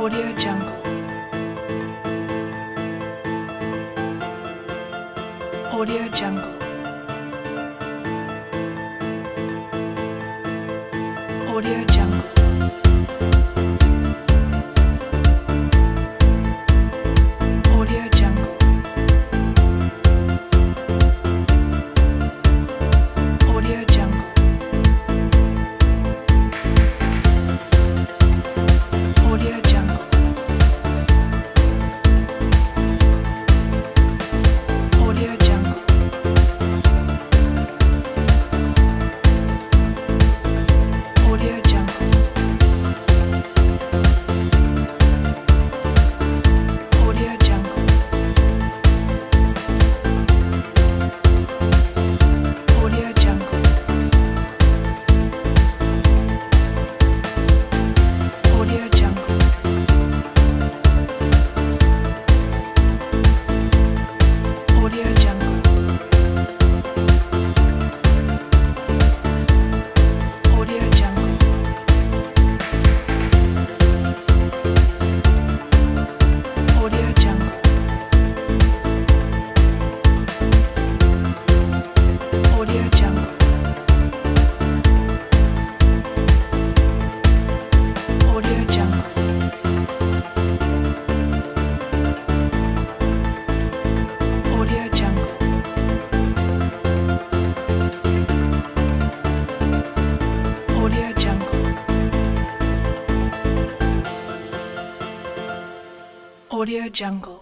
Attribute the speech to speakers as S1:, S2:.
S1: Audio Jungle. Audio Jungle. Audio Jungle. Audio Jungle. Audio Jungle. Audio Jungle. Audio Jungle. Audio Jungle. Audio Jungle. Audio Jungle. Audio Jungle. Audio Jungle. Audio Jungle. Audio Jungle. Audio Jungle. Audio Jungle. Audio Jungle. Audio Jungle. Audio Jungle.